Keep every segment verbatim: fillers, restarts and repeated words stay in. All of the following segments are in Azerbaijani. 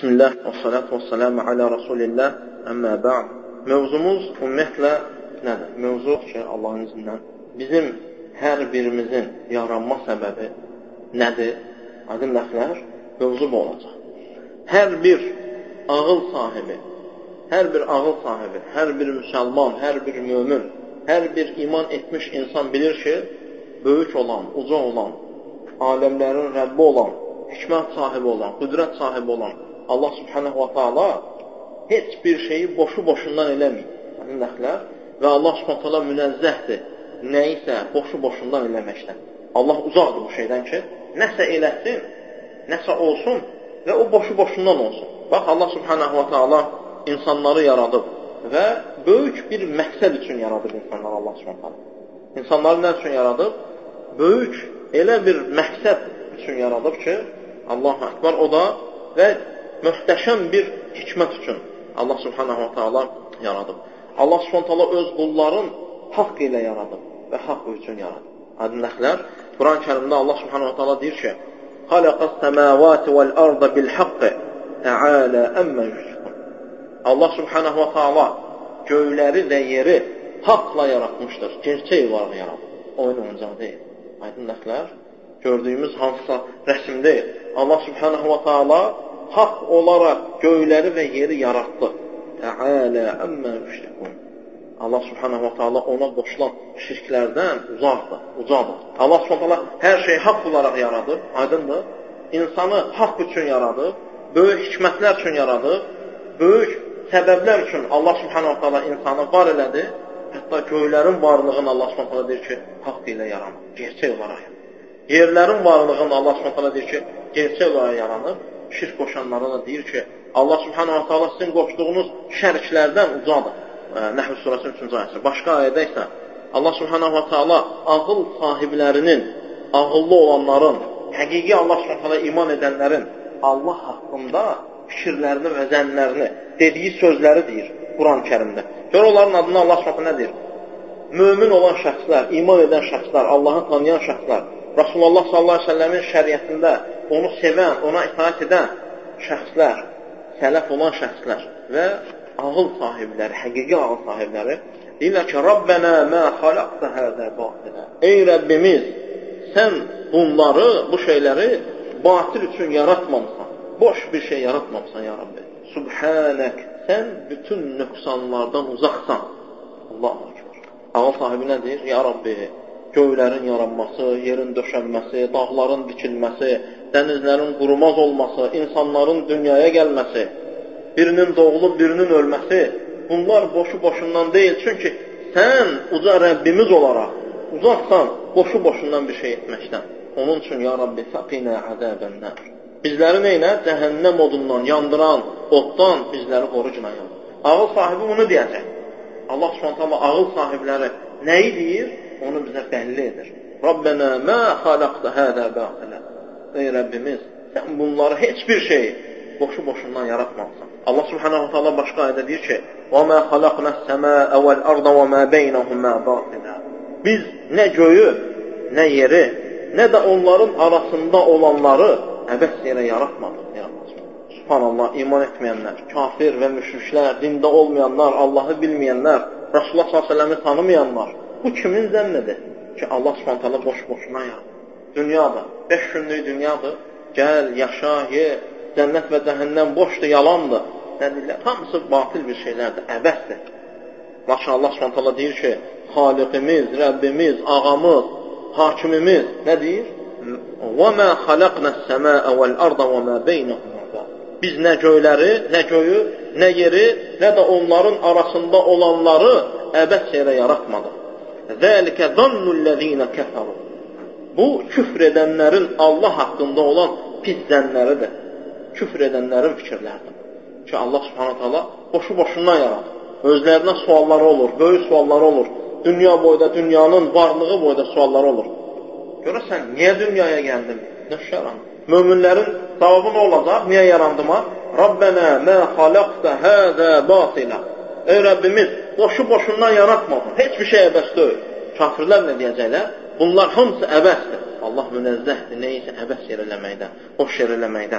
Bismillah və salatu və salamu alə Rasulillah, əmmə ba'd. Mövzumuz ümumiyyətlə nədir? Mövzu ki, Allahın izindən bizim hər birimizin yaranma səbəbi nədir? Aydın nəflər, mövzu bu olacaq. Hər bir ağıl sahibi, hər bir ağıl sahibi, hər bir müsəlman, hər bir mömin, hər bir iman etmiş insan bilir ki, böyük olan, uca olan, aləmlərin Rəbbi olan, hikmət sahibi olan, qüdrət sahibi olan Allah subhanahu wa ta'ala heç bir şeyi boşu-boşundan eləməyib. Yəni, nəxlər və Allah subhanahu wa ta'ala münəzzəhdir nəyisə boşu-boşundan eləməkdən. Allah uzaqdır bu şeydən ki, nəsə eləsin, nəsə olsun və o boşu-boşundan olsun. Bax, Allah subhanahu wa ta'ala insanları yaradıb və böyük bir məqsəd üçün yaradıb insanları Allah subhanahu wa ta'ala. İnsanları nə üçün yaradıb? Böyük, elə bir məqsəd üçün yaradıb ki, Allahu Ekber, o da və möhtəşəm bir hikmət üçün Allah subhanahu wa ta'ala yaradıb. Allah subhanahu wa ta'ala öz qulların haqq ilə yaradıb və haqq üçün yaradıb. Aydın nəxlər, Quran-ı Kərimdə Allah subhanahu wa ta'ala deyir ki, Xalaqas səmavati vəl arda bil haqqi təalə əmmə yüşrikun. Allah subhanahu wa ta'ala göyləri və yeri haqla yaratmışdır. Gerçək olaraq yaradıb. Oyun oyuncaq deyil. Aydın nəxlər, gördüyümüz hansısa rəsm deyil. Allah subhanahu wa ta'ala haqq olaraq göyləri və yeri yaratdı. Təalə əmmə yüşrikun. Allah subhanahu wa ta'ala ona qoşulan şirklərdən uzaqdır, ucadır. Allah subhanahu wa ta'ala hər şeyi haqq olaraq yaradıb, aydındır. İnsanı haqq üçün yaradıb, böyük hikmətlər üçün yaradıb, böyük səbəblər üçün Allah subhanahu wa ta'ala insanı var elədi. Hətta göylərin varlığını Allah subhanahu wa ta'ala deyir ki, haqq ilə yaranıb, gerçək olaraq yaranıb. Yerlərin varlığını Allah subhanahu wa ta'ala deyir ki, gerçək olaraq yaranıb. Şirk qoşanlara da deyir ki, Allah subhanahu wa ta'ala sizin qoşduğunuz şəriklərdən ucadır. Nəhl surəsinin üçüncü ayəsi. Başqa ayədə isə Allah subhanahu wa ta'ala ağıl sahiblərinin, ağıllı olanların, həqiqi Allah subhanahu wa ta'ala iman edənlərin Allah haqqında fikirlərini və zənnlərini, dediyi sözləri deyir Quran-ı Kərimdə. Gör onların adına Allah subhanahu wa ta'ala nə deyir? Mömin olan şəxslər, iman edən şəxslər, Allahı tanıyan şəxslər, Rasulullah sallallahu aleyhi ve sellemin şəriətində onu sevən, ona itaat edən şəxslər, sələf olan şəxslər və ağıl sahibləri, həqiqi ağıl sahibləri deyirlər ki, Rabbənə mə xalaqtə həzə batilə. Ey Rəbbimiz, sən bunları, bu şeyləri batil üçün yaratmamısan, boş bir şey yaratmamısan, ya Rabbi. Subhanək, sən bütün nöqsanlardan uzaqsan. Allahu Ekber. Ağıl sahibi nə deyir? Ya Rabbi, göylərin yaranması, yerin döşənməsi, dağların dikilməsi, dənizlərin qurumaz olması, insanların dünyaya gəlməsi, birinin doğulub, birinin ölməsi, bunlar boşu-boşundan deyil. Çünki sən uca Rəbbimiz olaraq uzaqsan boşu-boşundan bir şey etməkdən. Onun üçün, ya Rabbi, fəqinə əzəbənnər. Bizləri neynə? Cəhənnəm odundan, yandıran, oddan bizləri qorucuna yandır. Ağıl sahibi bunu deyəcək. Allah subhanahu ağıl sahibləri nəyi deyir? Onu bizə bəlli edir. Rabbənə mə xalaqtə hədə batilə. Ey Rəbbimiz, sən bunları heç bir şeyi boşu-boşundan yaratmamısan. Allah subhanahu ta'ala başqa ayədə deyir ki, وَمَا خَلَقْنَا السَّمَاءَ وَالْأَرْضَ وَمَا بَيْنَهُمَا بَاطِلًا. Biz nə göyü, nə yeri, nə də onların arasında olanları əbəs yerə yaratmadıq. Subhanallah, iman etməyənlər, kafir və müşriklər, dində olmayanlar, Allahı bilməyənlər, Rasulullah sallallahu aleyhi ve sellem'i tanımayanlar, bu kimin zənnidir? Ki, Allah subhanahu ta'ala boş-boşuna yaratır. Dünyadır, beş günlük dünyadır. Gəl, yaşa, ye, cənnət və cəhənnəm boşdur, yalandır. Nə deyirlər? Hamısı batil bir şeylərdir, əbəsdir. Lakin Allah subhanahu ta'ala deyir ki, Xaliqimiz, Rəbbimiz, ağamız, hakimimiz nə deyir? وَمَا خَلَقْنَا السَّمَاءَ وَالْأَرْضَ وَمَا بَيْنَهُمَا. Biz nə göyləri, nə göyü, nə yeri, nə də onların arasında olanları əbəs yerə yaratmadıq. Zəlikə zannul-ləzīnə kəfəru. Bu, küfr edənlərin Allah haqqında olan pis zənləridir. Küfr edənlərin fikirləridir. Ki, Allah subhanahu ta'ala boşu-boşundan yaradır. Özlərinə sualları olur, böyük sualları olur. Dünya boyda, dünyanın varlığı boyda sualları olur. Görəsən, niyə dünyaya gəldim? Nə şəran? Möminlərin cavabı nə olacaq? Niyə yarandıma? Rabbənə mə xalaqtə həzə batilə. Ey Rəbbimiz, boşu-boşundan yaratmadın. Heç bir şey əbəs deyil. Kafirlər nə deyəcəklər? Bunlar hamısı əbəsdir. Allah münəzzəhdir, neysə əbəs yer eləməkdən, boş yer eləməkdən.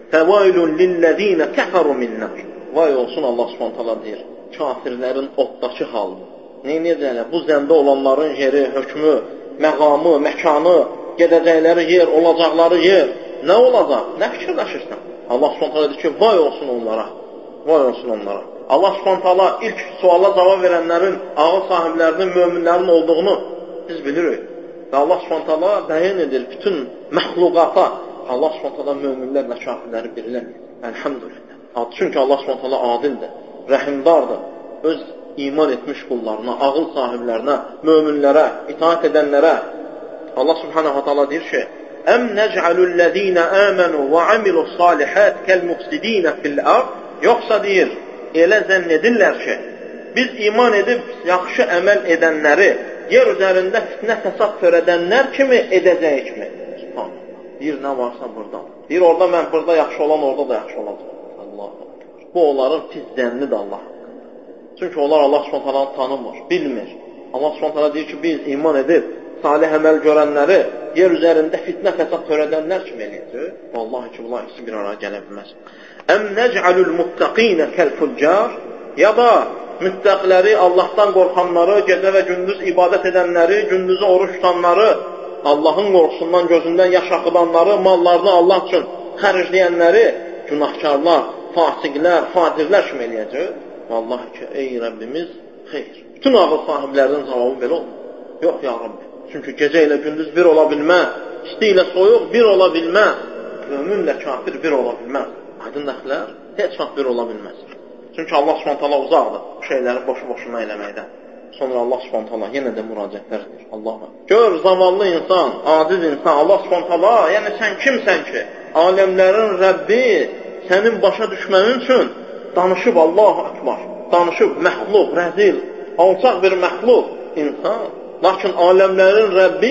Fəvailun lillezine kəfəru minnar. Vay olsun Allah Subhanahu taala deyir. Kafirlərin otdakı halı. Neynəyəcəklər? Bu zəndə olanların yeri, hökmü, məqamı, məkanı, gedəcəkləri yer, olacaqları yer nə olacaq? Nə fikirləşirsən? Allah Subhanahu taala deyir ki, vay olsun onlara. Vay olsun onlara. Allah Subhanahu taala ilk suala cavab verənlərin, ağıl sahiblərinin, möminlərin olduğunu biz bilirik. Və Allah Subhanahu taala bəyan edir bütün məxluqata. Allah Subhanahu taala möminlərlə kafirləri birləmir. Elhamdülillah. Çünki Allah Subhanahu taala adildir, rəhimdardır. Öz iman etmiş qullarına, ağıl sahiblərinə, möminlərə, itaat edənlərə Allah Subhanahu taala deyir ki: "Em nec'alullezine amenu ve amilus salihat kelmufsidin fil ard?" Yoxsa deyir, elə zənn edirlər ki, biz iman edib yaxşı əməl edənləri yer üzərində fitnə fəsad törədənlər kimi edəcəyikmi? Deyir, nə varsa burada. Deyir, orada mən burada yaxşı olan, orada da yaxşı olacaq. Allah. Bu onların pis zənnidir Allah. Çünki onlar Allah Subhanahu taala tanımır, bilmir. Allah Subhanahu taala deyir ki, biz iman edib salih əməl görənləri yer üzərində fitnə fəsad törədənlər kimi eləyəcək. Vallahi ki, bunlar ikisi bir araya gələ bilməz. Əm nec'alul muttaqin kal-fujjar? Ya da müttəqiləri, Allahdan qorxanları, gecə və gündüz ibadət edənləri, gündüzü oruç tutanları, Allahın qorxusundan gözündən yaş axıdanları, mallarını Allah üçün xərcləyənləri günahkarlar, fasiqlər, fadirlər kimi eləyəcək. Vallahi ki, ey Rəbbimiz, xeyr. Bütün ağıl sahiblərinin cavabı belə olmur. Yox ya Rabbi. Çünki gecə ilə gündüz bir ola bilməz. İsti ilə soyuq bir ola bilməz. Möminlə kafir bir ola bilməz. Aydın dəxlər heç vaxt bir ola bilməz. Çünki Allah Subhanahu taala uzaqdır bu şeyləri boşu-boşuna eləməkdən. Sonra Allah Subhanahu taala yenə də müraciətlər edir. Allah'a. Gör zavallı insan, aciz insan, Allah Subhanahu taala, yəni sən kimsən ki, aləmlərin Rəbbi sənin başa düşmənin üçün danışıb Allahu Ekber, danışıb məxluq, rəzil, alçaq bir məxluq insan. Lakin aləmlərin Rəbbi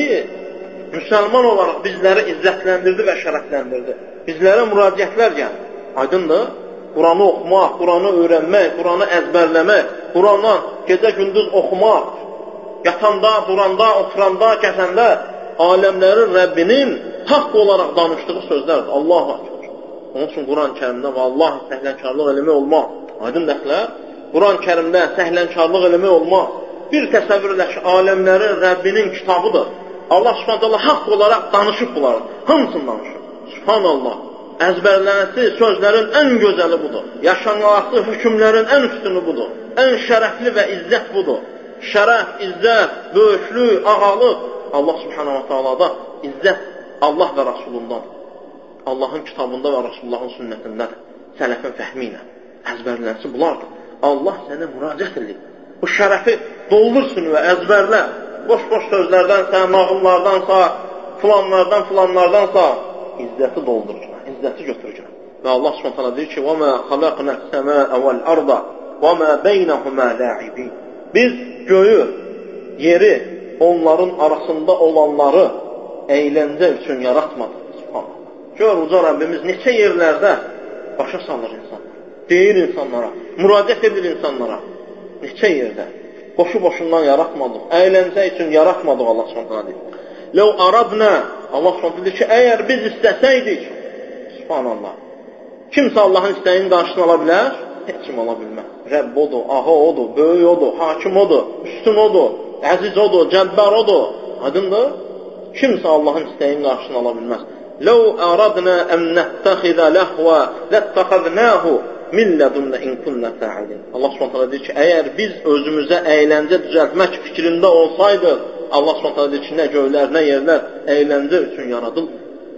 müsəlman olaraq bizləri izzətləndirdi və şərəfləndirdi. Bizlərə müraciətlər gəldi. Aydındır? Quranı oxumaq, Quranı öyrənmək, Quranı əzbərləmək, Quranı gecə-gündüz oxumaq, yatanda, duranda, oturanda, kəsəndə aləmlərin Rəbbinin haqq olaraq danışdığı sözlərdir. Allahu Ekber. Onun üçün Quran-Kərimdə və Allah səhlənkarlıq eləmək olmaz. Aydın dəxlər? Quran-Kərimdə səhlənkarlıq eləmək olmaz. Bir təsəvvür elə ki, aləmlərin Rəbbinin kitabıdır. Allah Subhanahu haqq olaraq danışıb bunları. Hamısını danışıb. Subhanallah. Əzbərlənəsi sözlərin ən gözəli budur. Yaşanması hükümlərin ən üstünü budur. Ən şərəfli və izzət budur. Şərəf, izzət, böyüklük, ağalıq Allah Subhanahu Taala'da izzət Allah və Rasulundan. Allahın kitabında və Rasulullahın sünnətindədir. Sələfin fəhmi ilə. Əzbərlənəsi bunlardır. Allah sənə müraciət edir. Bu şərəfi doldursun və əzbərlə. Boş-boş sözlərdənsə, nağıllardansa, filanlardan, filanlardansa izzəti doldurur. İzzəti götürür. Və Allah Subhanahu taala deyir ki: "Və mə xalaqnəs səmâə vəl arda və mə beynəhumə la'ibin." Biz göyü, yeri, onların arasında olanları əyləncə üçün yaratmadıq. Subhanallah. Gör uca Rəbbimiz neçə yerlərdə başa salır insanlara. Deyir insanlara, müraciət edir insanlara. Neçə yerdə. Boşu-boşundan yaratmadıq. Əyləncə üçün yaratmadıq Allah Subhanahu taala deyir. "Ləv aradna", Allah Subhanahu deyir ki, əgər biz istəsəydik, Subhanallah. Kimsə Allahın istəyinin qarşısını ala bilər? Heç kim ala bilməz. Rəbb odur, ağa odur, böyük odur, hakim odur, üstün odur, əziz odur, cəbbər odur. Aydındır? Kimsə Allahın istəyinin qarşısını ala bilməz. "Ləv aradna ən nəttəxidə ləhvə ləttəxədnəhu min lədunnə in kunnə fəilin." Allah Subhanahu deyir ki, əgər biz özümüzə əyləncə düzəltmək fikrində olsaydıq, Allah Subhanahu deyir ki, nə göylər, nə yerlər əyləncə üçün yaradıldı.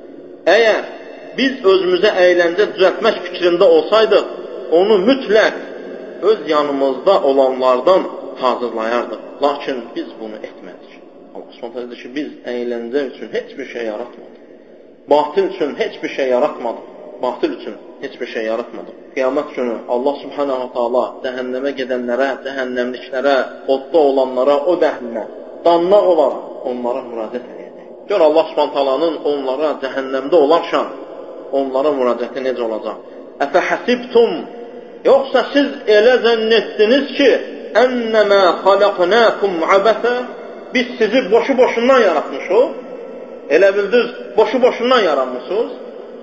Əgər biz özümüzə əyləncə düzəltmək fikrində olsaydıq, onu mütləq öz yanımızda olanlardan hazırlayardıq. Lakin biz bunu etmədik. Allah Subhanahu deyir ki, biz əyləncə üçün heç bir şey yaratmadıq. Batil üçün heç bir şey yaratmadıq. Batil üçün heç bir şey yaratmadıq. Qiyamət günü Allah Subhanahu taala cəhənnəmə gedənlərə, cəhənnəmliklərə, odda olanlara, o dəhlinə danlaq olaraq onlara müraciət edəcək. Gör Allah Subhanahu taalanın onlara cəhənnəmdə olarkən onlara müraciəti necə olacaq? Əfə həsibtum, yoxsa siz elə zənn etdiniz ki, ənnəmə xalaqnəkum abəsə, biz sizi boşu-boşundan yaratmışıq. Elə bildiniz, boşu-boşundan yaranmışsınız.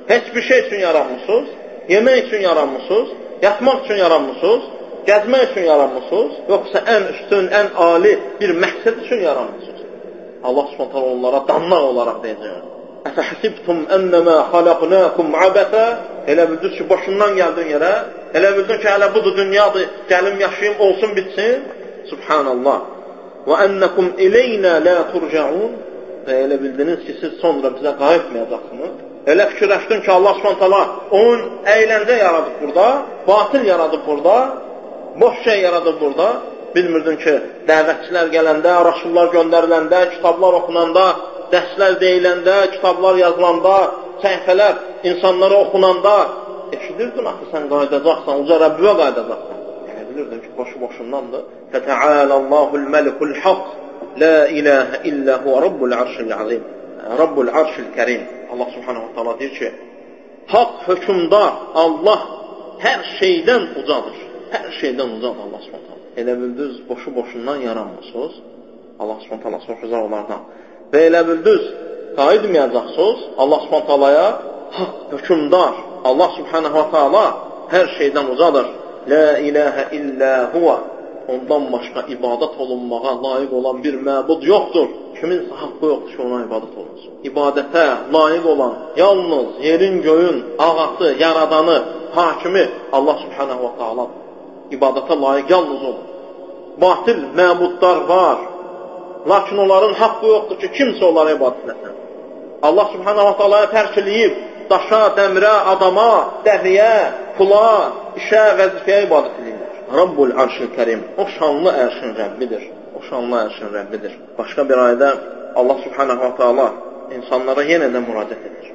Heç bir şey üçün yaranmısınız, yemək üçün yaranmısınız, yatmaq üçün yaranmısınız, gəzmək üçün yaranmısınız, yoxsa ən üstün, ən ali bir məqsəd üçün yaranmısınız. Allah Subhanahu onlara danlaq olaraq deyəcək. Əfəhsibtum ennəmə xalaqnakum abətə. Elə bildiniz ki, başından gəldin yerə, elə bildin ki, hələ budur dünyadır, gəlim yaşayım, olsun, bitsin. Subhanallah. Və ennəkum ileynə la turcaun. Və elə bildiniz ki, siz sonra bizə qayıtmayacaqsınız. Elə fikirləşdin ki, Allah Subhanahu onun əyləncə yaradıb burada, batil yaradıb burada, boş şey yaradıb burada. Bilmirdin ki, dəvətçilər gələndə, rasullar göndəriləndə, kitablar oxunanda, dərslər deyiləndə, kitablar yazılanda, səhifələr insanlara oxunanda eşidirdin axı sən qayıdacaqsan, uca Rəbbivə qayıdacaqsan. Yəni bilirdin ki, boşu boşundandır. Fətəaləllahul məlikul haqq, la ilahə illə huvə rabbul arşil azim. Rabbul arşil kərim. Allah subhanahu ta'ala deyir ki, haqq hökümdar, Allah hər şeydən ucadır. Hər şeydən ucadır Allah subhanahu ta'ala. Elə bildiniz, boşu boşundan yaranmısınız. Allah subhanahu ta'ala soruşacaq onlardan. Və elə bildiniz, qayıdmayacaqsınız Allah subhanahu ta'alaya, haqq hökümdar, Allah subhanahu ta'ala hər şeydən ucadır. La ilahə illə huvə. Ondan başqa ibadət olunmağa layiq olan bir məbud yoxdur. Kiminsə haqqı yoxdur ki, ona ibadət olunsun. İbadətə layiq olan yalnız yerin, göyün, ağası, yaradanı, hakimi Allah subhanahu ta'ala. İbadətə layiq yalnız olur. Batil məbudlar var. Lakin onların haqqı yoxdur ki, kimsə onlara ibadət etsin. Allah subhanahu ta'ala'ya tərk eləyib, daşa, dəmirə, adama, dəriyə, pula, işə, vəzifəyə ibadət edirlər. Rabbul arşil kərim. O şanlı ərşin Rəbbidir. O şanlı ərşin Rəbbidir. Başqa bir ayda Allah subhanahu ta'ala insanlara yenə də müraciət edir.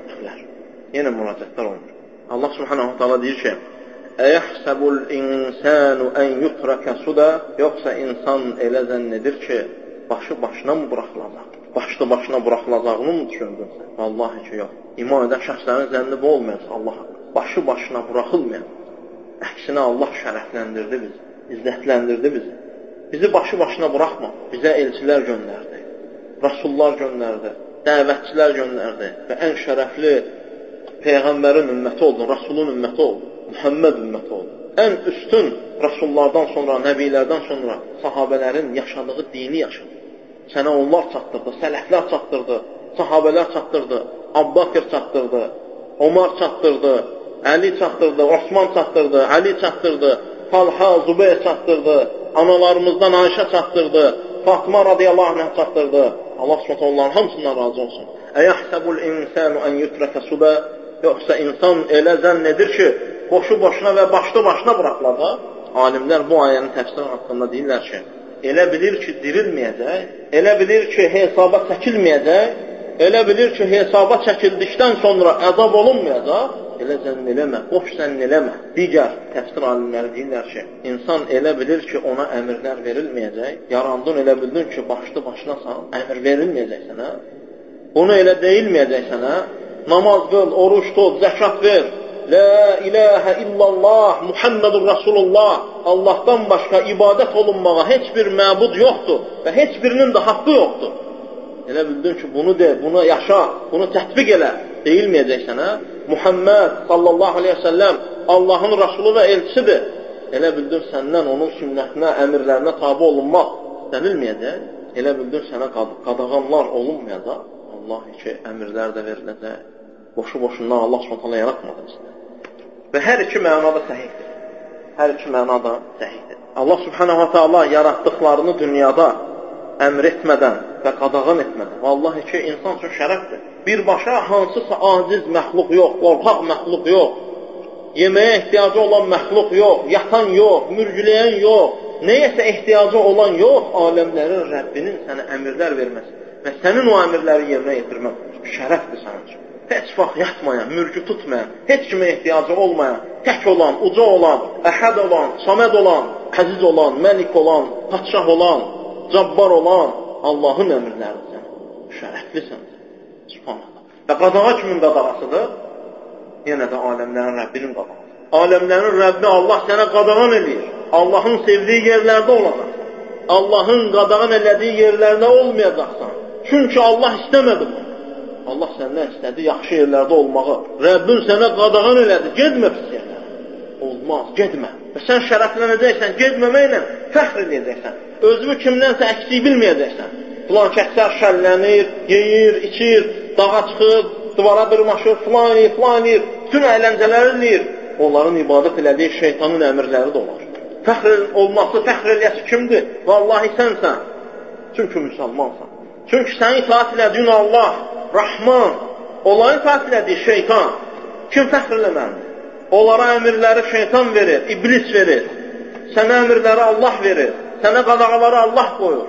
Yenə müraciətlər olunur. Allah subhanahu ta'ala deyir ki, Əyəhsəbul insanu ən yutrakə suda. Yoxsa insan elə zənn edir ki, başı başına mı buraxılacaq? Başlı başına buraxılacağını mı düşündün sən? Vallahi ki, yox. İman edən şəxslərin zənni bu olmayacaq Allaha. Başı başına buraxılmayacaq. Əksinə Allah şərəfləndirdi bizi, izzətləndirdi bizi. Bizi başı başına buraxma. Bizə elçilər göndərdi, rasullar göndərdi, dəvətçilər göndərdi və ən şərəfli Peyğəmbərin ümməti oldu, Rasulun ümməti oldu, Muhammed ümməti oldu. Ən üstün rasullardan sonra, nəbilərdən sonra sahabələrin yaşadığı dini yaşadı. Sənə onlar çatdırdı, sələflər çatdırdı, sahabələr çatdırdı, Abbaqir çatdırdı, Omar çatdırdı, Əli çatdırdı, Osman çatdırdı, Əli çatdırdı, Talha, Zubeyr çatdırdı, analarımızdan Ayşə çatdırdı, Fatıma radiyallahu anh çatdırdı. Allah subhanahu onların hamısından razı olsun. Əyəhsəbul insanu ən yutrakə suda. Yoxsa insan elə zənn edir ki, boşu boşuna və başlı başına buraxılacaq. Alimlər bu ayənin təfsiri haqqında deyirlər ki, elə bilir ki, dirilməyəcək, elə bilir ki, hesaba çəkilməyəcək, elə bilir ki, hesaba çəkildikdən sonra əzab olunmayacaq. Elə zənn eləmə, boş zənn eləmə. Digər təfsir alimləri deyirlər ki, insan elə bilir ki, ona əmirlər verilməyəcək. Yarandın, elə bildin ki, başlı başınasan, əmir verilməyəcək sənə. Onu elə deyilməyəcək sənə. Namaz qıl, oruç tut, zəkat ver. La ilahə illallah, Muhammedur Rasulullah. Allahdan başqa ibadət olunmağa heç bir məbud yoxdur və heç birinin də haqqı yoxdur. Elə bildin ki, bunu de, bunu yaşa, bunu tətbiq elə. Deyilməyəcək sənə. Muhammed sallallahu aleyhi ve sellem Allahın Rasulü və elçisidir. Elə bildin səndən onun sünnətinə, əmirlərinə tabi olunmaq istənilməyəcək. Elə bildin sənə qadağanlar olunmayacaq. Allah ki, əmirlər də veriləcək. Boşu-boşundan Allah subhanətlə yaratmadı bizdə. Və hər iki mənada səhihdir. Hər iki mənada səhihdir. Allah subhanətlə ta'ala yaratdıqlarını dünyada əmr etmədən və qadağan etmədən. Vallahi ki, insan üçün şərəfdir. Birbaşa hansısa aciz məxluq yox, qorxaq məxluq yox, yeməyə ehtiyacı olan məxluq yox, yatan yox, mürgüləyən yox, neyəsə ehtiyacı olan yox, aləmlərin Rəbbinin sənə əmirlər verməsi və sənin o əmirləri yerinə yetirmək şərəfdir sənin üçün. Heç vaxt yatmayan, mürgü tutmayan, heç kimə ehtiyacı olmayan, tək olan, uca olan, əhəd olan, saməd olan, əziz olan, məlik olan, padşah olan, cabbar olan Allahın əmirləridir sənə. Şərəflisən. Subhanallah. Və qadağa kimin qadağasıdır? Yenə də aləmlərin Rəbbinin qadağası. Aləmlərin Rəbbi Allah sənə qadağan edir. Allahın sevdiyi yerlərdə olacaqsan. Allahın qadağan elədiyi yerlərdə olmayacaqsan. Çünki Allah istəmədi bunu. Allah səndən istədi yaxşı yerlərdə olmağı. Rəbbin sənə qadağan elədi, getmə pis yerlərə. Olmaz, getmə. Və sən şərəflənəcəksən, getməməklə fəxr edəcəksən. Özünü kimdənsə əksik bilməyəcəksən. Filan kəslər şəllənir, yeyir, içir, dağa çıxır, divara dırmaşır, filan eləyir, filan eləyir, bütün əyləncələri eləyir. Onların ibadət elədiyi şeytanın əmrləri də olar. Fəxr olması, fəxr eləyəsi kimdir? Vallahi sənsən. Çünki müsəlmansan. Çünki sənin itaat elədiyin Allah, Rahman, onların itaat elədiyi şeytan. Kim fəxr eləməlidir? Onlara əmirləri şeytan verir, iblis verir. Sənə əmirləri Allah verir. Sənə qadağaları Allah qoyur.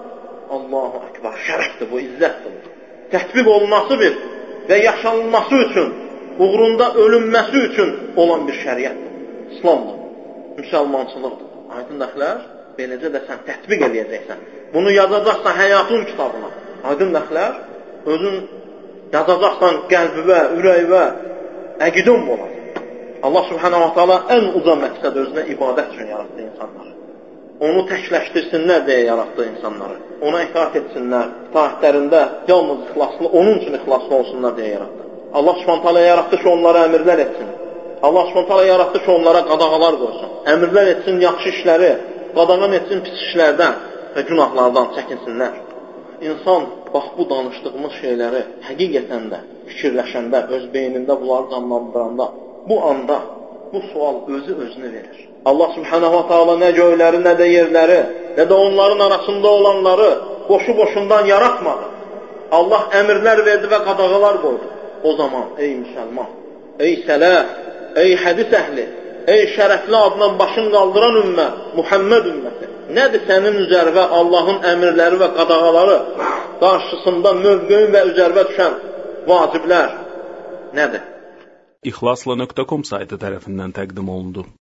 Allahu Ekber, şərəfdir bu, izzətdir. Tətbiq olunması bir və yaşanılması üçün, uğrunda ölünməsi üçün olan bir şəriətdir. İslamdır, müsəlmançılıqdır. Aydın dəxlər, beləcə də sən tətbiq edəcəksən. Bunu yazacaqsan həyatın kitabına. Aydın dəxlər, özün yazacaqsan qəlbivə, ürəyivə, əqidən olacaq. Allah subhanahu wa ta'ala ən uca məqsəd özünə ibadət üçün yaratdı insanları. Onu təkləşdirsinlər deyə yaratdı insanları. Ona itaat etsinlər, itaatlərində yalnız ixlaslı, onun üçün ixlaslı olsunlar deyə yaratdı. Allah subhanahu wa ta'ala yaratdı ki, onlara əmirlər etsin. Allah subhanahu wa ta'ala yaratdı ki, onlara qadağalar qoysun. Əmirlər etsin yaxşı işləri, qadağan etsin pis işlərdən və günahlardan çəkinsinlər. İnsan, bax bu danışdığımız şeyləri həqiqətən də fikirləşəndə, öz beynində bunları canlandıranda, bu anda bu sual özü özünü verir. Allah subhanahu wa ta'ala nə göyləri, nə də yerləri, nə də onların arasında olanları boşu-boşundan yaratmadı. Allah əmirlər verdi və qadağalar qoydu. O zaman, ey müsəlman, ey səlah, ey hədis əhli, ey şərəfli adla başın qaldıran ümmət, Muhammed ümməti, nədir sənin üzərvə Allahın əmirləri və qadağaları qarşısında mövqeyin və üzərvə düşən vaciblər nədir? İxlasla nöqtə com saytı tərəfindən təqdim olundu.